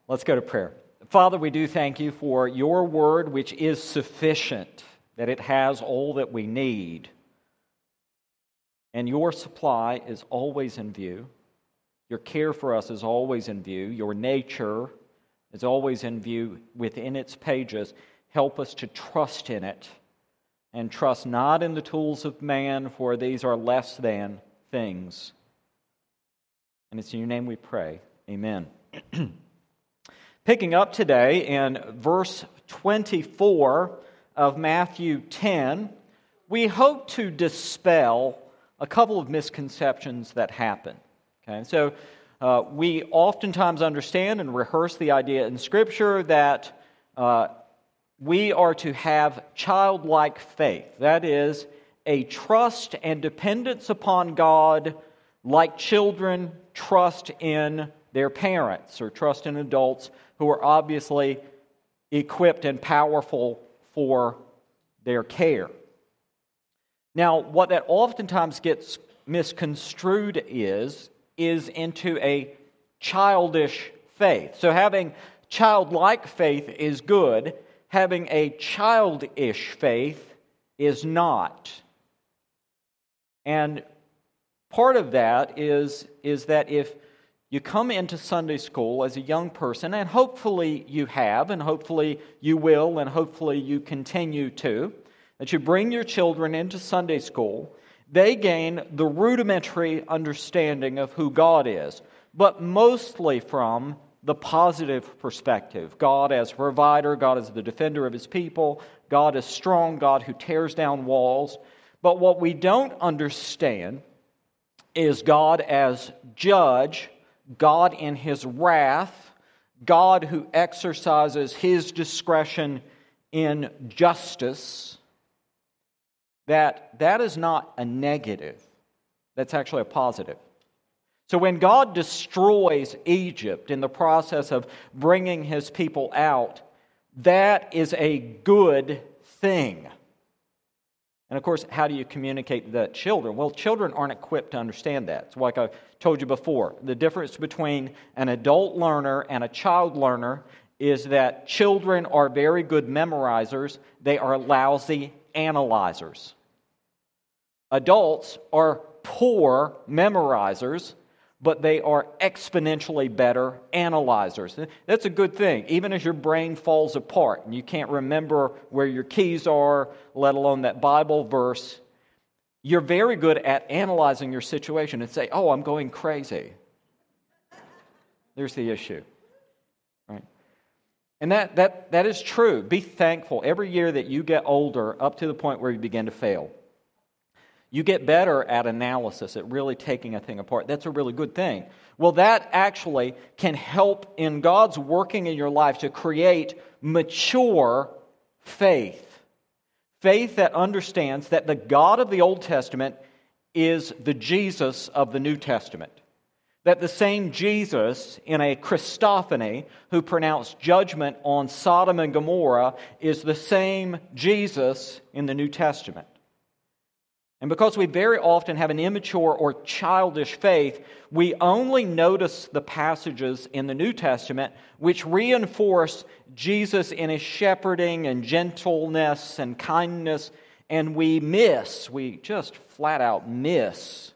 Let's go to prayer. Father, we do thank you for your word, which is sufficient, that it has all that we need. And your supply is always in view. Your care for us is always in view. Your nature is always in view within its pages. Help us to trust in it and trust not in the tools of man, for these are less than things. And it's in your name we pray. Amen. Picking up today in verse 24 of Matthew 10, we hope to dispel a couple of misconceptions that happen. Okay, so we oftentimes understand and rehearse the idea in Scripture that we are to have childlike faith. That is, a trust and dependence upon God like children trust in their parents or trust in adults who are obviously equipped and powerful for their care. Now, what that oftentimes gets misconstrued is into a childish faith. So having childlike faith is good. Having a childish faith is not. And part of that is that if you come into Sunday school as a young person, and hopefully you have, and hopefully you will, and hopefully you continue to, that you bring your children into Sunday school, they gain the rudimentary understanding of who God is, but mostly from the positive perspective. God as provider, God as the defender of His people, God as strong, God who tears down walls. But what we don't understand is God as judge, God in His wrath, God who exercises His discretion in justice. That is not a negative. That's actually a positive. So when God destroys Egypt in the process of bringing His people out, that is a good thing. And of course, how do you communicate that to children? Well, children aren't equipped to understand that. It's like I told you before. The difference between an adult learner and a child learner is that children are very good memorizers. They are lousy analyzers. Adults are poor memorizers, but they are exponentially better analyzers. That's a good thing. Even as your brain falls apart and you can't remember where your keys are, let alone that Bible verse, you're very good at analyzing your situation and say, oh, I'm going crazy. There's the issue. Right? And that is true. Be thankful. Every year that you get older, up to the point where you begin to fail, you get better at analysis, at really taking a thing apart. That's a really good thing. Well, that actually can help in God's working in your life to create mature faith. Faith that understands that the God of the Old Testament is the Jesus of the New Testament. That the same Jesus in a Christophany who pronounced judgment on Sodom and Gomorrah is the same Jesus in the New Testament. And because we very often have an immature or childish faith, we only notice the passages in the New Testament which reinforce Jesus in His shepherding and gentleness and kindness, and we just flat out miss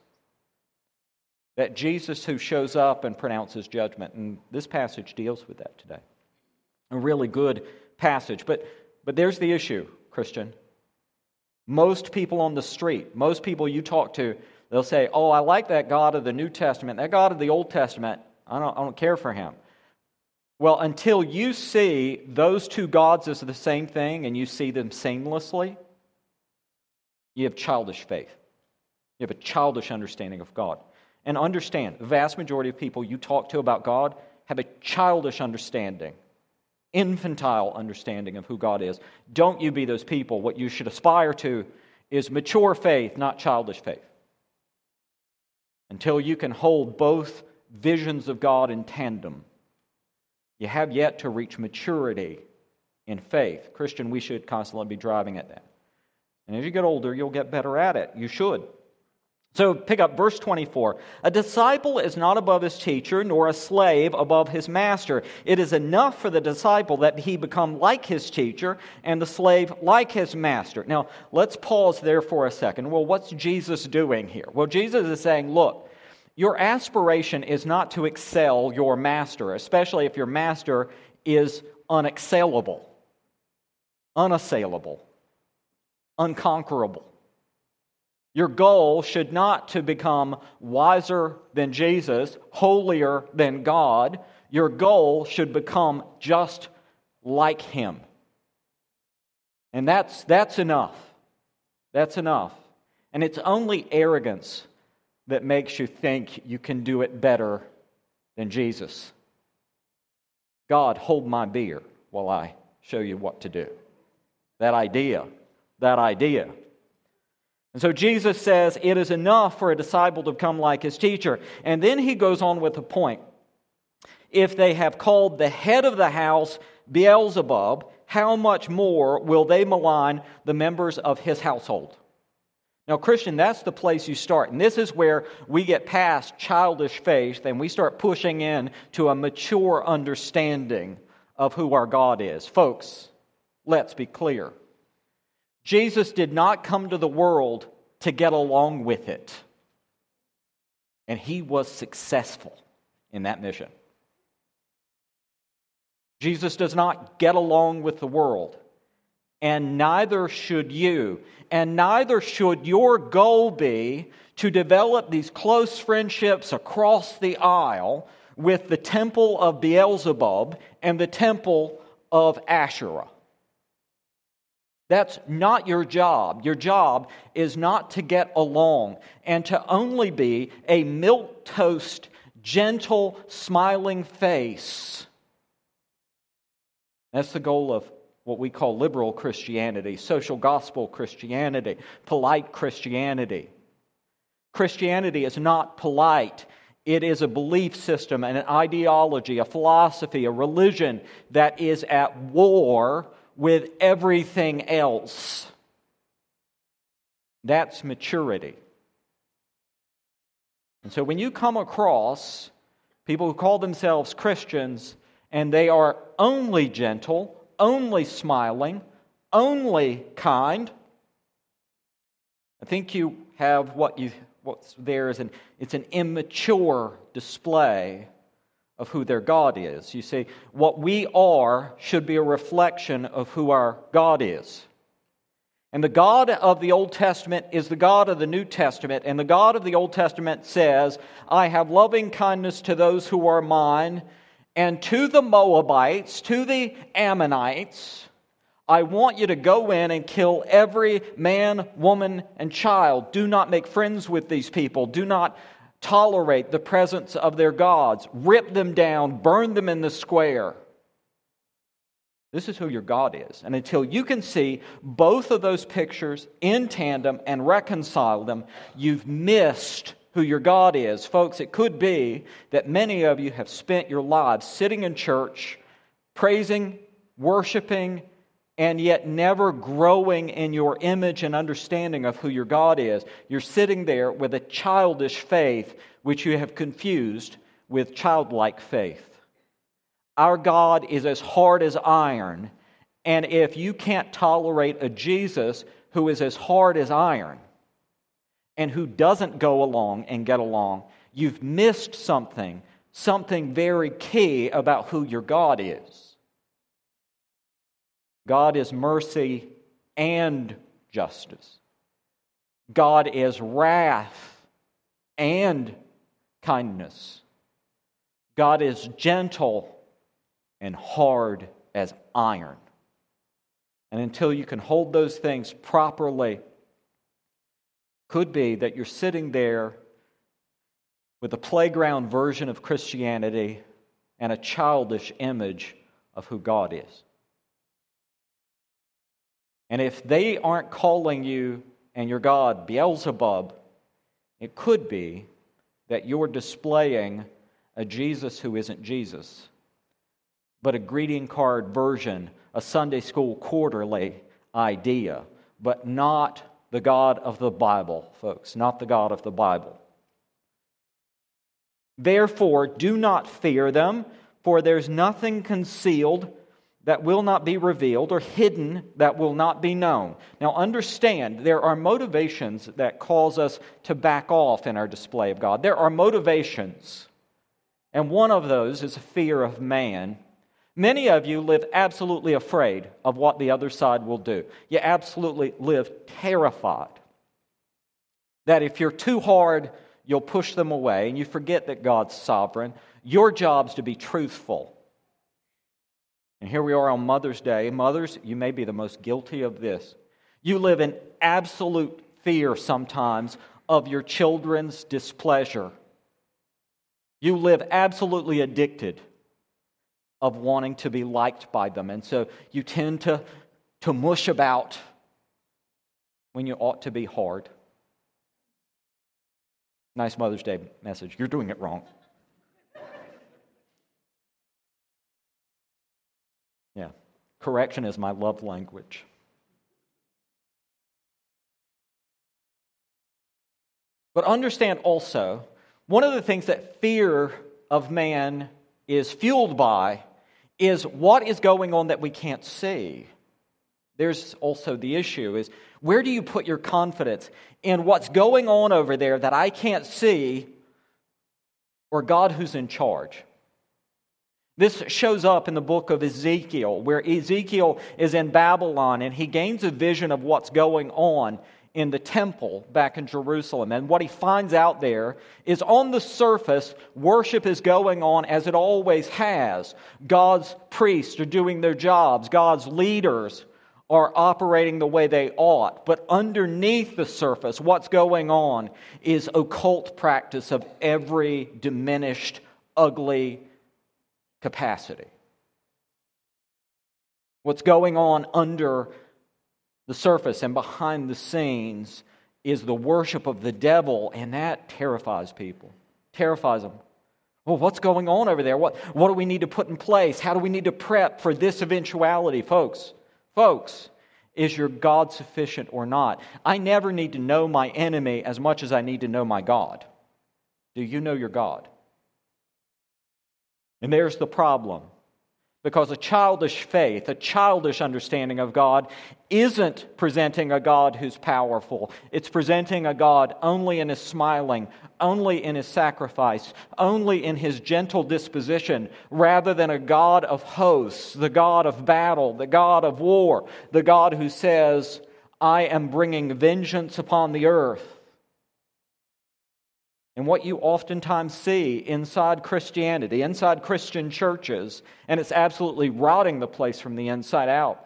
that Jesus who shows up and pronounces judgment. And this passage deals with that today. A really good passage. But there's the issue, Christian. Most people on the street, most people you talk to, they'll say, oh, I like that God of the New Testament. That God of the Old Testament, I don't care for Him. Well, until you see those two gods as the same thing and you see them seamlessly, you have childish faith. You have a childish understanding of God. And understand, the vast majority of people you talk to about God have a childish understanding, infantile understanding of who God is. Don't you be those people. What you should aspire to is mature faith, not childish faith. Until you can hold both visions of God in tandem, you have yet to reach maturity in faith. Christian, we should constantly be driving at that. And as you get older, you'll get better at it. You should. So pick up verse 24. A disciple is not above his teacher, nor a slave above his master. It is enough for the disciple that he become like his teacher, and the slave like his master. Now, let's pause there for a second. Well, what's Jesus doing here? Well, Jesus is saying, look, your aspiration is not to excel your master, especially if your master is unexcellable, unassailable, unconquerable. Your goal should not to become wiser than Jesus, holier than God. Your goal should become just like Him. And that's enough. That's enough. And it's only arrogance that makes you think you can do it better than Jesus. God, hold my beer while I show you what to do. That idea. And so Jesus says it is enough for a disciple to become like his teacher. And then he goes on with a point. If they have called the head of the house Beelzebub, how much more will they malign the members of his household? Now, Christian, that's the place you start. And this is where we get past childish faith and we start pushing in to a mature understanding of who our God is. Folks, let's be clear. Jesus did not come to the world to get along with it. And He was successful in that mission. Jesus does not get along with the world. And neither should you. And neither should your goal be to develop these close friendships across the aisle with the temple of Beelzebub and the temple of Asherah. That's not your job. Your job is not to get along and to only be a milquetoast, gentle, smiling face. That's the goal of what we call liberal Christianity, social gospel Christianity, polite Christianity. Christianity is not polite. It is a belief system, an ideology, a philosophy, a religion that is at war with everything else. That's maturity. And so when you come across people who call themselves Christians and they are only gentle, only smiling, only kind, I think you have what's there is it's an immature display of who their God is. You see, what we are should be a reflection of who our God is. And the God of the Old Testament is the God of the New Testament. And the God of the Old Testament says, I have loving kindness to those who are mine, and to the Moabites, to the Ammonites, I want you to go in and kill every man, woman, and child. Do not make friends with these people. Do not tolerate the presence of their gods. Rip them down, burn them in the square. This is who your God is. And until you can see both of those pictures in tandem and reconcile them, you've missed who your God is. Folks, it could be that many of you have spent your lives sitting in church, praising, worshiping, and yet never growing in your image and understanding of who your God is. You're sitting there with a childish faith which you have confused with childlike faith. Our God is as hard as iron, and if you can't tolerate a Jesus who is as hard as iron and who doesn't go along and get along, you've missed something very key about who your God is. God is mercy and justice. God is wrath and kindness. God is gentle and hard as iron. And until you can hold those things properly, could be that you're sitting there with a playground version of Christianity and a childish image of who God is. And if they aren't calling you and your God Beelzebub, it could be that you're displaying a Jesus who isn't Jesus, but a greeting card version, a Sunday school quarterly idea, but not the God of the Bible, folks, not the God of the Bible. Therefore, do not fear them, for there's nothing concealed that will not be revealed, or hidden that will not be known. Now understand, there are motivations that cause us to back off in our display of God. There are motivations, and one of those is a fear of man. Many of you live absolutely afraid of what the other side will do. You absolutely live terrified that if you're too hard, you'll push them away, and you forget that God's sovereign. Your job's to be truthful. And here we are on Mother's Day. Mothers, you may be the most guilty of this. You live in absolute fear sometimes of your children's displeasure. You live absolutely addicted of wanting to be liked by them. And so you tend to mush about when you ought to be hard. Nice Mother's Day message. You're doing it wrong. Yeah. Correction is my love language. But understand also, one of the things that fear of man is fueled by is what is going on that we can't see. There's also the issue is, where do you put your confidence? In what's going on over there that I can't see, or God who's in charge? This shows up in the book of Ezekiel, where Ezekiel is in Babylon and he gains a vision of what's going on in the temple back in Jerusalem. And what he finds out there is, on the surface, worship is going on as it always has. God's priests are doing their jobs. God's leaders are operating the way they ought. But underneath the surface, what's going on is occult practice of every diminished, ugly capacity. What's going on under the surface and behind the scenes is the worship of the devil, and that terrifies people. Terrifies them. Well, what's going on over there? What do we need to put in place? How do we need to prep for this eventuality? Folks, is your God sufficient or not? I never need to know my enemy as much as I need to know my God. Do you know your God? And there's the problem. Because a childish faith, a childish understanding of God, isn't presenting a God who's powerful. It's presenting a God only in His smiling, only in His sacrifice, only in His gentle disposition, rather than a God of hosts, the God of battle, the God of war, the God who says, I am bringing vengeance upon the earth. And what you oftentimes see inside Christianity, inside Christian churches, and it's absolutely rotting the place from the inside out,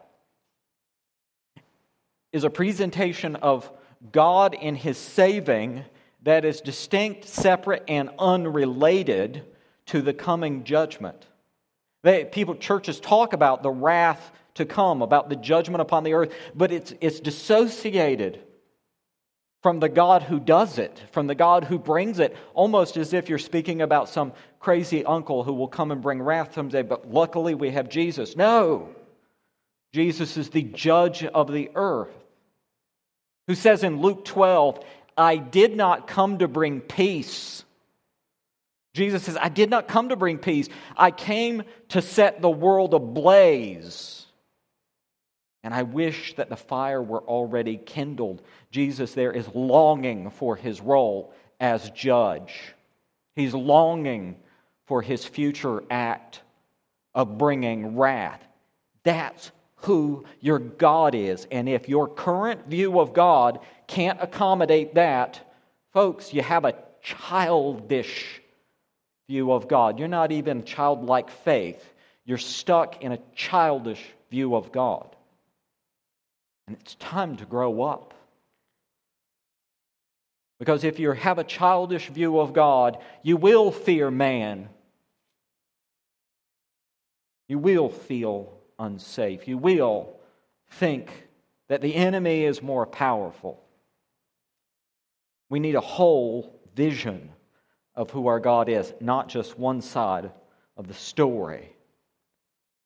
is a presentation of God in His saving that is distinct, separate, and unrelated to the coming judgment. Churches talk about the wrath to come, about the judgment upon the earth, but it's dissociated from the God who does it, from the God who brings it, almost as if you're speaking about some crazy uncle who will come and bring wrath someday, but luckily we have Jesus. No! Jesus is the judge of the earth, who says in Luke 12, I did not come to bring peace. Jesus says, I did not come to bring peace. I came to set the world ablaze. And I wish that the fire were already kindled. Jesus there is longing for His role as judge. He's longing for His future act of bringing wrath. That's who your God is. And if your current view of God can't accommodate that, folks, you have a childish view of God. You're not even childlike faith. You're stuck in a childish view of God. And it's time to grow up. Because if you have a childish view of God, you will fear man. You will feel unsafe. You will think that the enemy is more powerful. We need a whole vision of who our God is, not just one side of the story.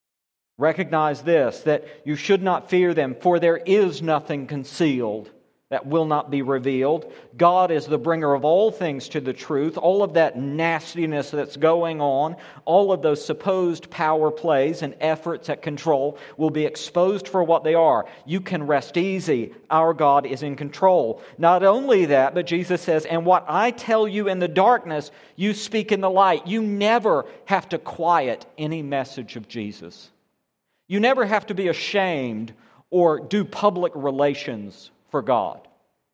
Recognize this, that you should not fear them, for there is nothing concealed that will not be revealed. God is the bringer of all things to the truth. All of that nastiness that's going on, all of those supposed power plays and efforts at control will be exposed for what they are. You can rest easy. Our God is in control. Not only that, but Jesus says, and what I tell you in the darkness, you speak in the light. You never have to quiet any message of Jesus. You never have to be ashamed or do public relations for God.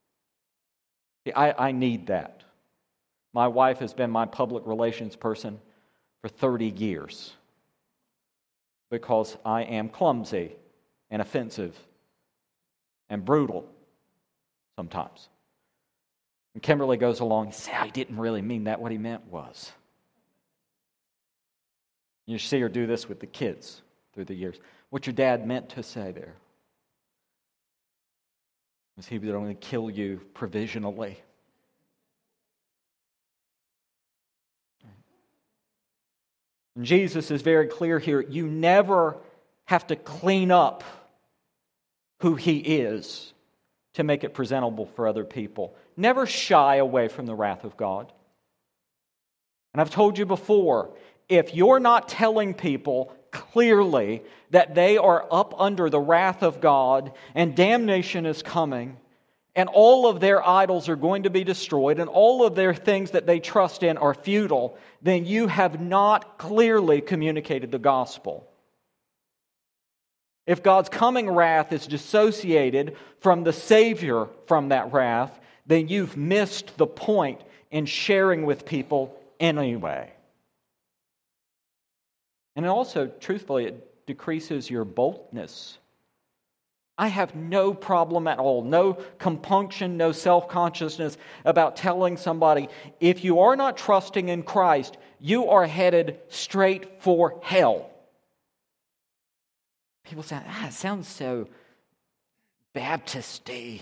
I need that. My wife has been my public relations person for 30 years because I am clumsy and offensive and brutal sometimes. And Kimberly goes along and says, I didn't really mean that. What he meant was. You see her do this with the kids through the years. What your dad meant to say there was he would only kill you provisionally. And Jesus is very clear here. You never have to clean up who he is to make it presentable for other people. Never shy away from the wrath of God. And I've told you before, if you're not telling people clearly that they are up under the wrath of God and damnation is coming and all of their idols are going to be destroyed and all of their things that they trust in are futile, then you have not clearly communicated the gospel. If God's coming wrath is dissociated from the Savior from that wrath, then you've missed the point in sharing with people anyway. And also, truthfully, it decreases your boldness. I have no problem at all, no compunction, no self-consciousness about telling somebody, if you are not trusting in Christ, you are headed straight for hell. People say, it sounds so Baptist-y.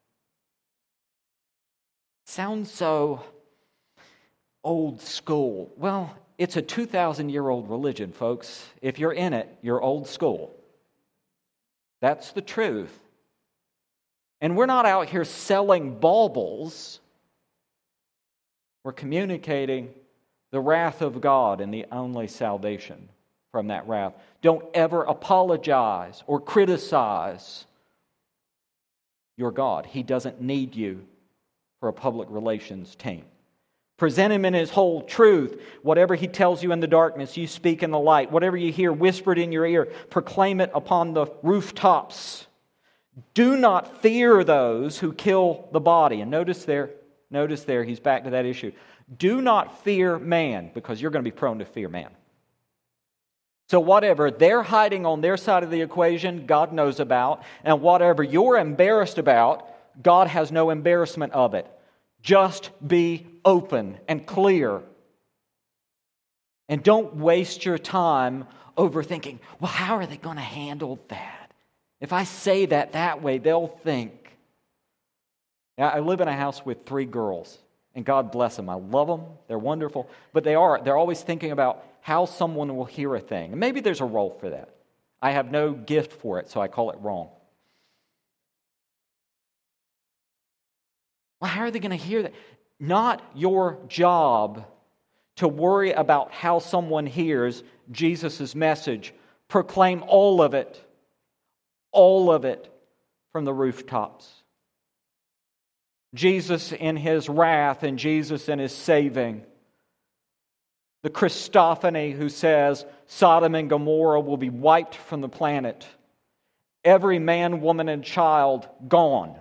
Sounds so old school. Well, it's a 2,000-year-old religion, folks. If you're in it, you're old school. That's the truth. And we're not out here selling baubles. We're communicating the wrath of God and the only salvation from that wrath. Don't ever apologize or criticize your God. He doesn't need you for a public relations team. Present him in his whole truth. Whatever he tells you in the darkness, you speak in the light. Whatever you hear whispered in your ear, proclaim it upon the rooftops. Do not fear those who kill the body. And notice there, he's back to that issue. Do not fear man, because you're going to be prone to fear man. So whatever they're hiding on their side of the equation, God knows about. And whatever you're embarrassed about, God has no embarrassment of it. Just be open and clear. And don't waste your time overthinking, well, how are they going to handle that? If I say that way, they'll think. Now, I live in a house with 3 girls, and God bless them. I love them. They're wonderful. But they're always thinking about how someone will hear a thing. And maybe there's a role for that. I have no gift for it, so I call it wrong. Well, how are they going to hear that? Not your job to worry about how someone hears Jesus' message. Proclaim all of it from the rooftops. Jesus in his wrath and Jesus in his saving. The Christophany who says Sodom and Gomorrah will be wiped from the planet. Every man, woman, and child gone.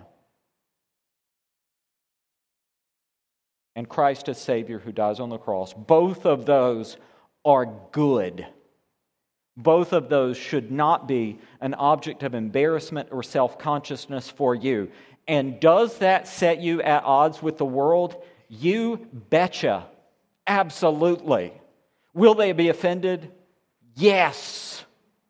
And Christ as Savior who dies on the cross. Both of those are good. Both of those should not be an object of embarrassment or self-consciousness for you. And does that set you at odds with the world? You betcha. Absolutely. Will they be offended? Yes.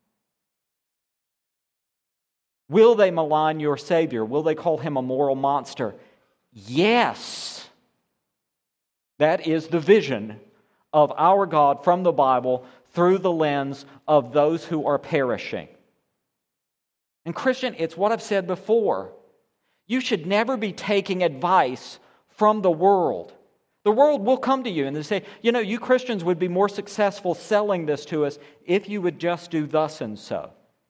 Will they malign your Savior? Will they call him a moral monster? Yes. That is the vision of our God from the Bible through the lens of those who are perishing. And Christian, it's what I've said before. You should never be taking advice from the world. The world will come to you and they say, you Christians would be more successful selling this to us if you would just do thus and so.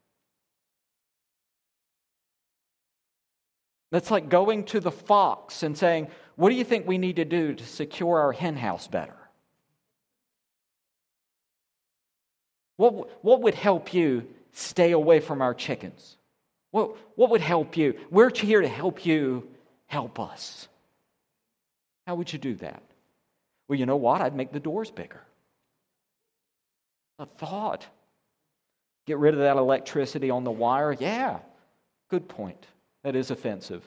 That's like going to the fox and saying, what do you think we need to do to secure our hen house better? What would help you stay away from our chickens? What would help you? We're here to help you help us. How would you do that? Well, you know what? I'd make the doors bigger. A thought. Get rid of that electricity on the wire. Yeah, good point. That is offensive.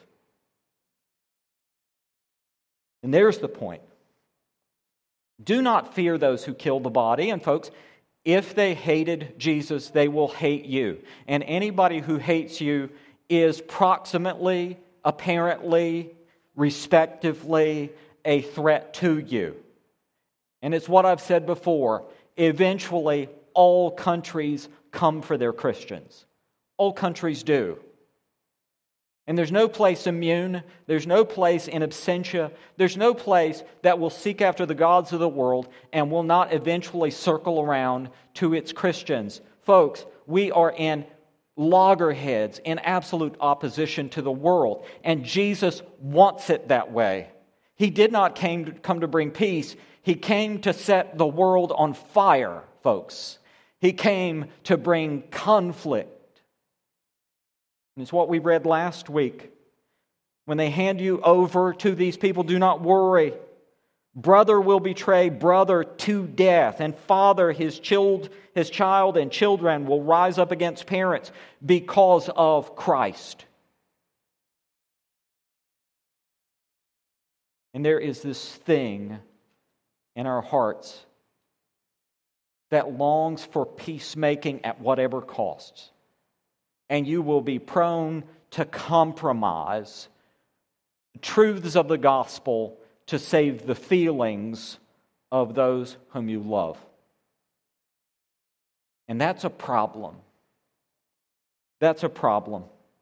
And there's the point. Do not fear those who kill the body. And folks, if they hated Jesus, they will hate you. And anybody who hates you is proximately, apparently, respectively, a threat to you. And it's what I've said before. Eventually, all countries come for their Christians. All countries do. And there's no place immune. There's no place in absentia. There's no place that will seek after the gods of the world and will not eventually circle around to its Christians. Folks, we are in loggerheads, in absolute opposition to the world. And Jesus wants it that way. He did not come to bring peace. He came to set the world on fire, folks. He came to bring conflict. And it's what we read last week. When they hand you over to these people, do not worry. Brother will betray brother to death, and father his child and children will rise up against parents because of Christ. And there is this thing in our hearts that longs for peacemaking at whatever costs. And you will be prone to compromise truths of the gospel to save the feelings of those whom you love. And that's a problem. That's a problem.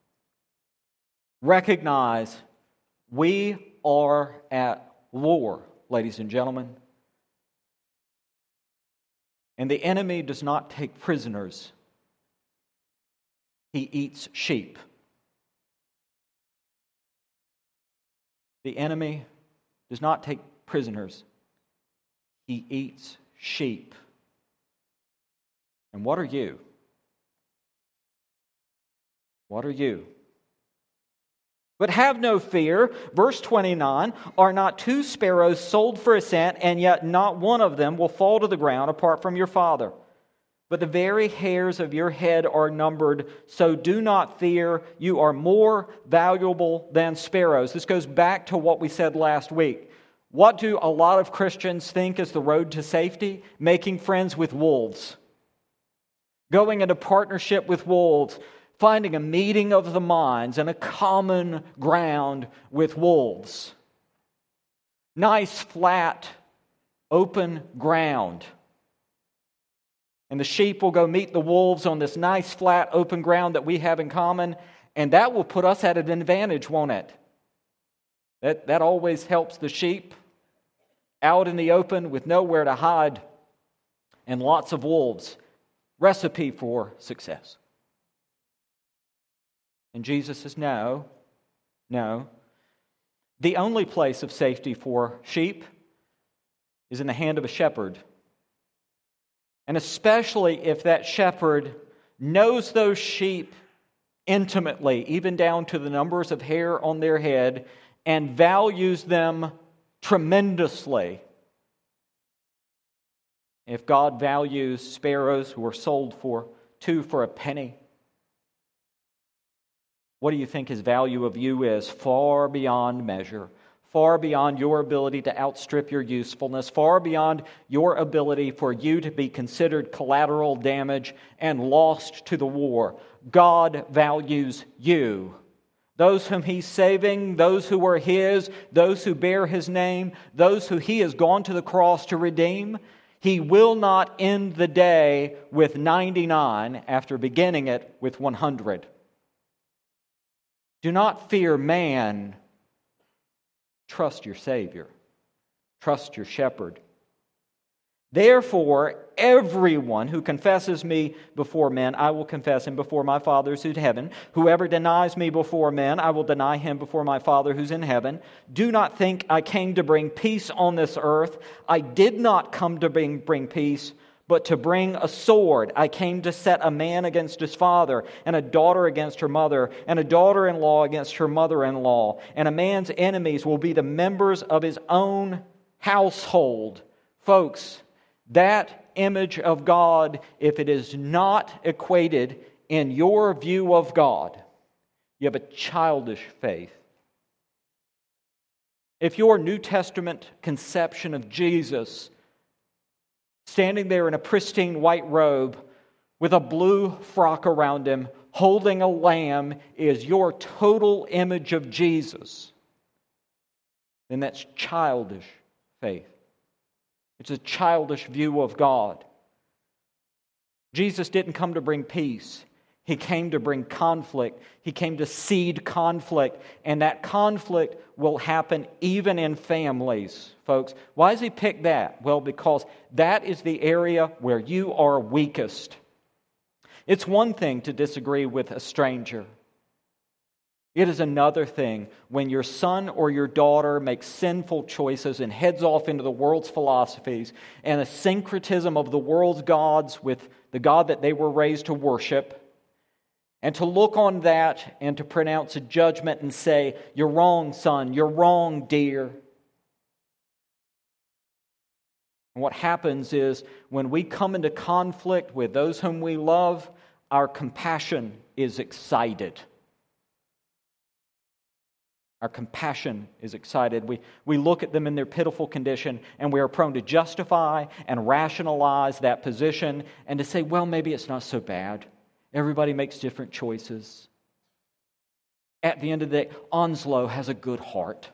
Recognize we are at war, ladies and gentlemen. And the enemy does not take prisoners. He eats sheep. The enemy does not take prisoners. He eats sheep. And what are you? What are you? But have no fear. Verse 29, are not 2 sparrows sold for a cent, and yet not one of them will fall to the ground apart from your Father? But the very hairs of your head are numbered, so do not fear. You are more valuable than sparrows. This goes back to what we said last week. What do a lot of Christians think is the road to safety? Making friends with wolves. Going into partnership with wolves. Finding a meeting of the minds and a common ground with wolves. Nice, flat, open ground. And the sheep will go meet the wolves on this nice, flat, open ground that we have in common, and that will put us at an advantage, won't it? That always helps the sheep out in the open with nowhere to hide and lots of wolves. Recipe for success. And Jesus says, no. The only place of safety for sheep is in the hand of a shepherd. And especially if that shepherd knows those sheep intimately, even down to the numbers of hair on their head, and values them tremendously. If God values sparrows who are sold for 2 for a penny, what do you think His value of you is? Far beyond measure. Far beyond your ability to outstrip your usefulness, far beyond your ability for you to be considered collateral damage and lost to the war. God values you. Those whom He's saving, those who are His, those who bear His name, those who He has gone to the cross to redeem, He will not end the day with 99 after beginning it with 100. Do not fear man. Trust your Savior. Trust your shepherd. Therefore, everyone who confesses me before men, I will confess him before my Father who's in heaven. Whoever denies me before men, I will deny him before my Father who's in heaven. Do not think I came to bring peace on this earth. I did not come to bring peace, but to bring a sword. I came to set a man against his father, and a daughter against her mother, and a daughter-in-law against her mother-in-law. And a man's enemies will be the members of his own household. Folks, that image of God, if it is not equated in your view of God, you have a childish faith. If your New Testament conception of Jesus, standing there in a pristine white robe with a blue frock around him, holding a lamb, is your total image of Jesus, then that's childish faith. It's a childish view of God. Jesus didn't come to bring peace. He came to bring conflict. He came to seed conflict. And that conflict will happen even in families, folks. Why does he pick that? Well, because that is the area where you are weakest. It's one thing to disagree with a stranger. It is another thing when your son or your daughter makes sinful choices and heads off into the world's philosophies and the syncretism of the world's gods with the God that they were raised to worship, and to look on that and to pronounce a judgment and say, "You're wrong, son. You're wrong, dear." And what happens is when we come into conflict with those whom we love, our compassion is excited. Our compassion is excited. We look at them in their pitiful condition, and we are prone to justify and rationalize that position and to say, well, maybe it's not so bad. Everybody makes different choices. At the end of the day, Onslow has a good heart.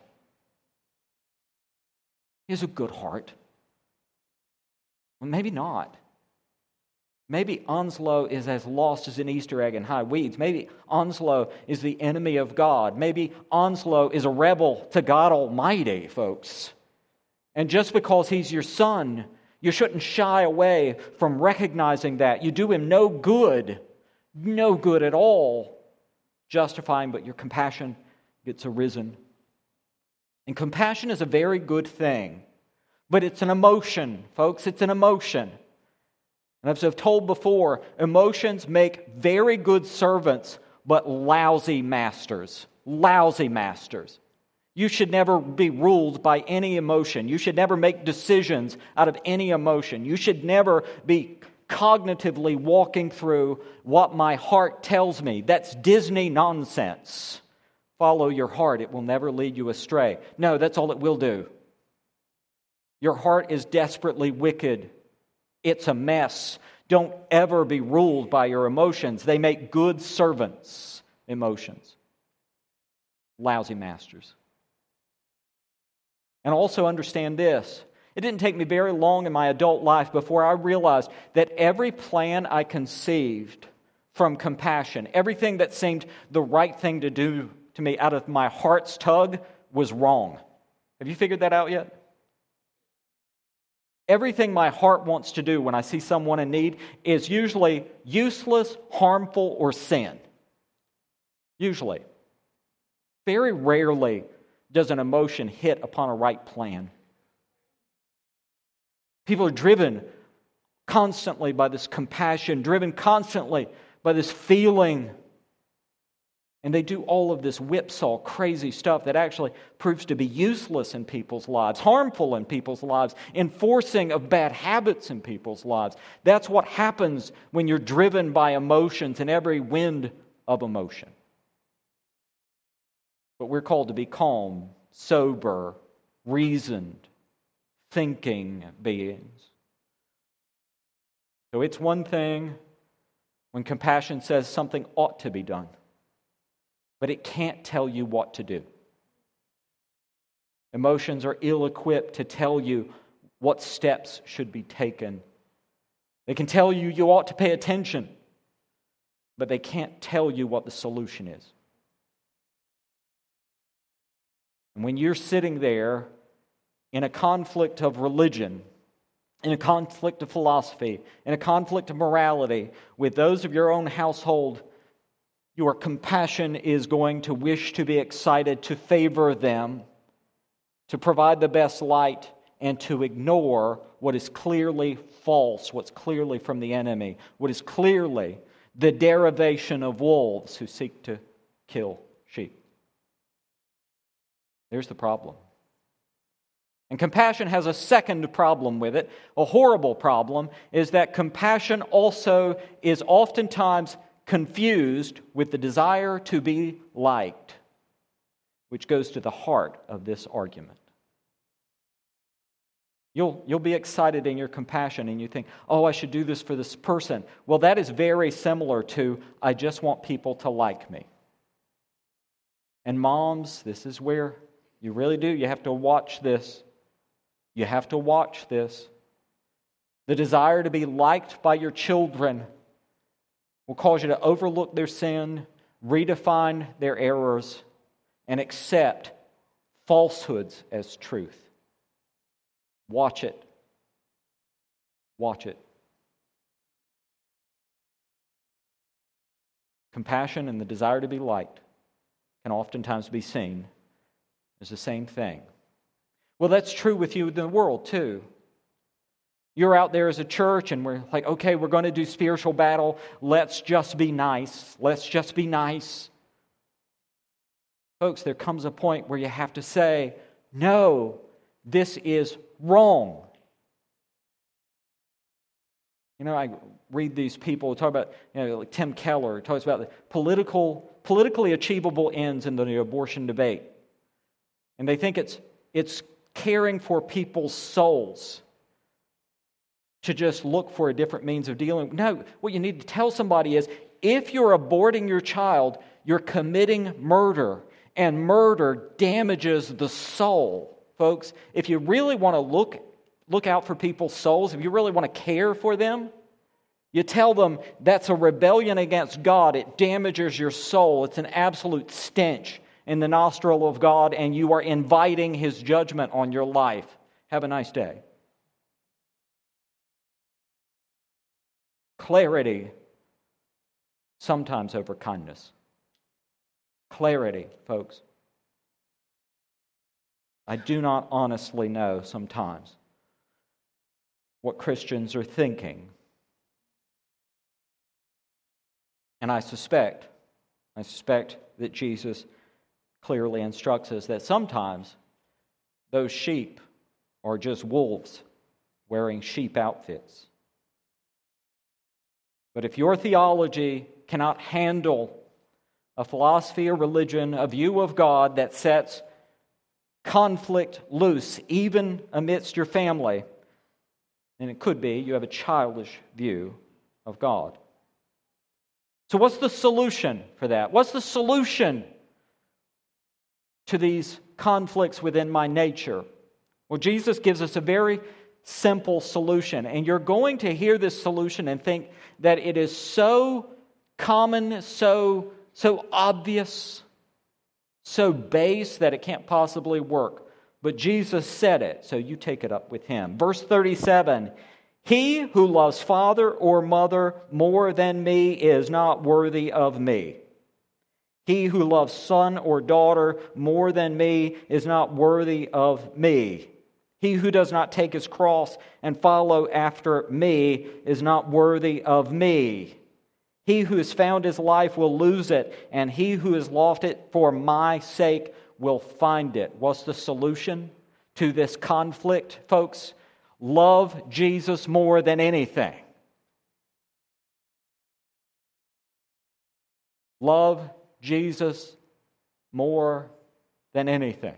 He has a good heart. Well, maybe not. Maybe Onslow is as lost as an Easter egg in high weeds. Maybe Onslow is the enemy of God. Maybe Onslow is a rebel to God Almighty, folks. And just because he's your son, you shouldn't shy away from recognizing that. You do him no good at all, justifying, but your compassion gets arisen. And compassion is a very good thing, but it's an emotion, folks. It's an emotion. And as I've told before, emotions make very good servants, but lousy masters. Lousy masters. You should never be ruled by any emotion. You should never make decisions out of any emotion. You should never be cognitively walking through what my heart tells me. That's Disney nonsense. Follow your heart. It will never lead you astray. No, that's all it will do. Your heart is desperately wicked. It's a mess. Don't ever be ruled by your emotions. They make good servants, emotions. Lousy masters. And also understand this. It didn't take me very long in my adult life before I realized that every plan I conceived from compassion, everything that seemed the right thing to do to me out of my heart's tug, was wrong. Have you figured that out yet? Everything my heart wants to do when I see someone in need is usually useless, harmful, or sin. Usually. Very rarely does an emotion hit upon a right plan. People are driven constantly by this compassion, driven constantly by this feeling. And they do all of this whipsaw, crazy stuff that actually proves to be useless in people's lives, harmful in people's lives, enforcing of bad habits in people's lives. That's what happens when you're driven by emotions and every wind of emotion. But we're called to be calm, sober, reasoned, thinking beings. So it's one thing when compassion says something ought to be done, but it can't tell you what to do. Emotions are ill-equipped to tell you what steps should be taken. They can tell you you ought to pay attention, but they can't tell you what the solution is. And when you're sitting there in a conflict of religion, in a conflict of philosophy, in a conflict of morality with those of your own household, your compassion is going to wish to be excited to favor them, to provide the best light, and to ignore what is clearly false, what's clearly from the enemy, what is clearly the derivation of wolves who seek to kill sheep. There's the problem. And compassion has a second problem with it. A horrible problem is that compassion also is oftentimes confused with the desire to be liked, which goes to the heart of this argument. You'll be excited in your compassion and you think, oh, I should do this for this person. Well, that is very similar to, I just want people to like me. And moms, this is where you really do. You have to watch this. You have to watch this. The desire to be liked by your children will cause you to overlook their sin, redefine their errors, and accept falsehoods as truth. Watch it. Watch it. Compassion and the desire to be liked can oftentimes be seen as the same thing. Well, that's true with you in the world too. You're out there as a church and we're like, okay, we're going to do spiritual battle. Let's just be nice. Let's just be nice. Folks, there comes a point where you have to say, no, this is wrong. You know, I read these people talk about, like Tim Keller talks about the politically achievable ends in the abortion debate. And they think it's caring for people's souls to just look for a different means of dealing. No, what you need to tell somebody is, if you're aborting your child, you're committing murder, and murder damages the soul. Folks, if you really want to look out for people's souls, if you really want to care for them, you tell them that's a rebellion against God. It damages your soul. It's an absolute stench in the nostril of God, and you are inviting His judgment on your life. Have a nice day. Clarity sometimes over kindness. Clarity, folks. I do not honestly know sometimes what Christians are thinking. And I suspect that Jesus clearly instructs us that sometimes those sheep are just wolves wearing sheep outfits. But if your theology cannot handle a philosophy or religion, a view of God that sets conflict loose, even amidst your family, then it could be you have a childish view of God. So what's the solution for that? What's the solution to these conflicts within my nature? Well, Jesus gives us a very simple solution. And you're going to hear this solution and think that it is so common, so obvious, so base that it can't possibly work. But Jesus said it, so you take it up with Him. Verse 37, "He who loves father or mother more than me is not worthy of me. He who loves son or daughter more than me is not worthy of me. He who does not take his cross and follow after me is not worthy of me. He who has found his life will lose it, and he who has lost it for my sake will find it." What's the solution to this conflict, folks? Love Jesus more than anything. Love Jesus more than anything.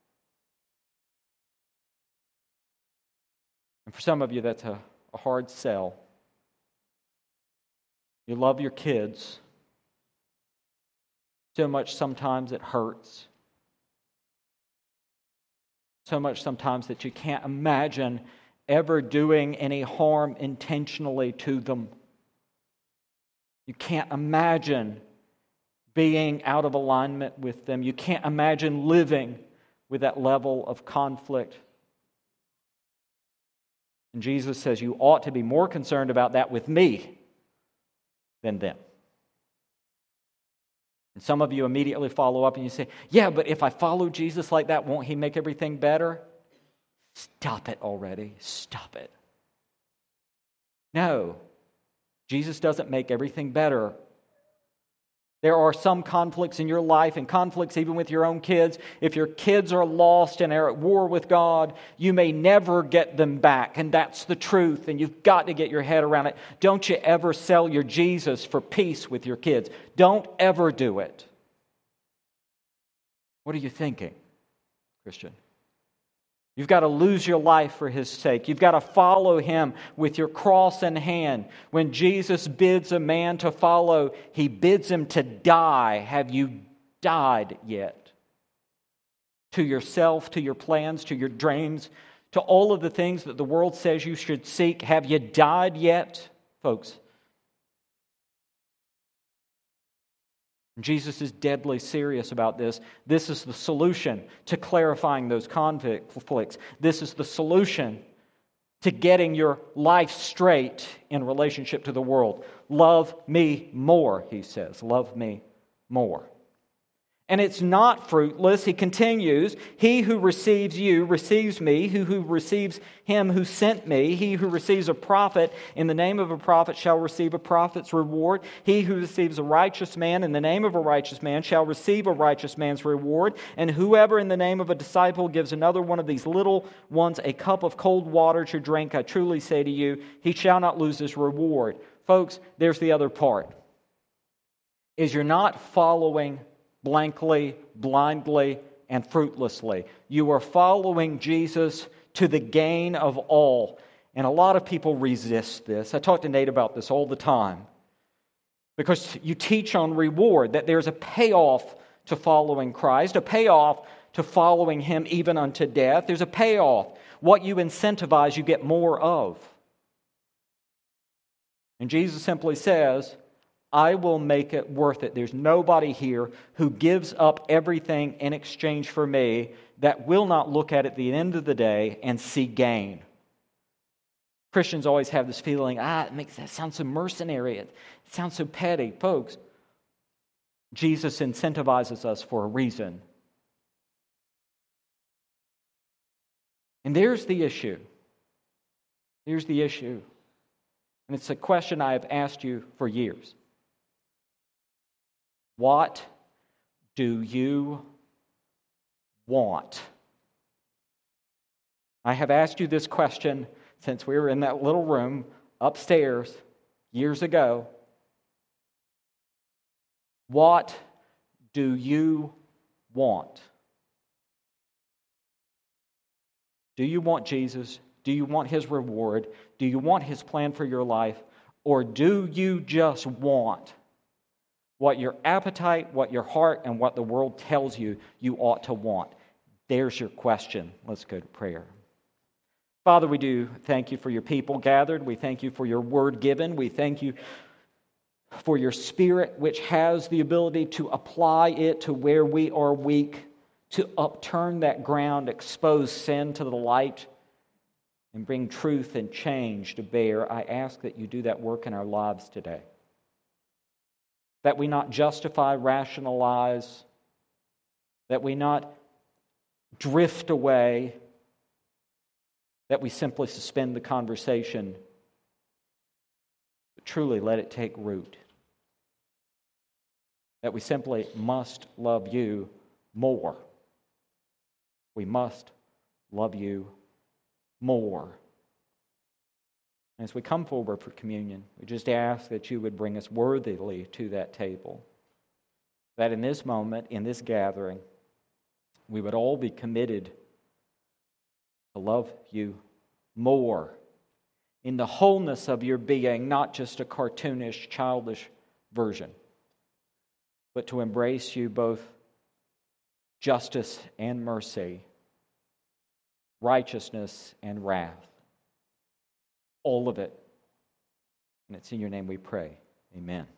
And for some of you, that's a hard sell. You love your kids so much sometimes it hurts. So much sometimes that you can't imagine ever doing any harm intentionally to them. You can't imagine being out of alignment with them. You can't imagine living with that level of conflict. And Jesus says, you ought to be more concerned about that with me than them. And some of you immediately follow up and you say, yeah, but if I follow Jesus like that, won't He make everything better? Stop it already. Stop it. No, Jesus doesn't make everything better. There are some conflicts in your life and conflicts even with your own kids. If your kids are lost and are at war with God, you may never get them back. And that's the truth. And you've got to get your head around it. Don't you ever sell your Jesus for peace with your kids. Don't ever do it. What are you thinking, Christian? You've got to lose your life for His sake. You've got to follow Him with your cross in hand. When Jesus bids a man to follow, He bids him to die. Have you died yet? To yourself, to your plans, to your dreams, to all of the things that the world says you should seek. Have you died yet, folks? Jesus is deadly serious about this. This is the solution to clarifying those conflicts. This is the solution to getting your life straight in relationship to the world. Love me more, He says. Love me more. And it's not fruitless. He continues, he who receives you receives me. He who receives Him who sent me. He who receives a prophet in the name of a prophet shall receive a prophet's reward. He who receives a righteous man in the name of a righteous man shall receive a righteous man's reward. And whoever in the name of a disciple gives another one of these little ones a cup of cold water to drink, I truly say to you, he shall not lose his reward. Folks, there's the other part. Is you're not following blankly, blindly, and fruitlessly. You are following Jesus to the gain of all. And a lot of people resist this. I talk to Nate about this all the time. Because you teach on reward, that there's a payoff to following Christ, a payoff to following Him even unto death. There's a payoff. What you incentivize, you get more of. And Jesus simply says, I will make it worth it. There's nobody here who gives up everything in exchange for me that will not look at it at the end of the day and see gain. Christians always have this feeling, it makes that sound so mercenary. It sounds so petty. Folks, Jesus incentivizes us for a reason. And there's the issue. Here's the issue. And it's a question I have asked you for years. What do you want? I have asked you this question since we were in that little room upstairs years ago. What do you want? Do you want Jesus? Do you want His reward? Do you want His plan for your life? Or do you just want what your appetite, what your heart, and what the world tells you you ought to want? There's your question. Let's go to prayer. Father, we do thank You for Your people gathered. We thank You for Your word given. We thank You for Your Spirit, which has the ability to apply it to where we are weak, to upturn that ground, expose sin to the light, and bring truth and change to bear. I ask that You do that work in our lives today. That we not justify, rationalize, that we not drift away, that we simply suspend the conversation, but truly let it take root. That we simply must love You more. We must love You more. As we come forward for communion, we just ask that You would bring us worthily to that table. That in this moment, in this gathering, we would all be committed to love You more in the wholeness of Your being, not just a cartoonish, childish version, but to embrace You both justice and mercy, righteousness and wrath. All of it. And it's in Your name we pray. Amen.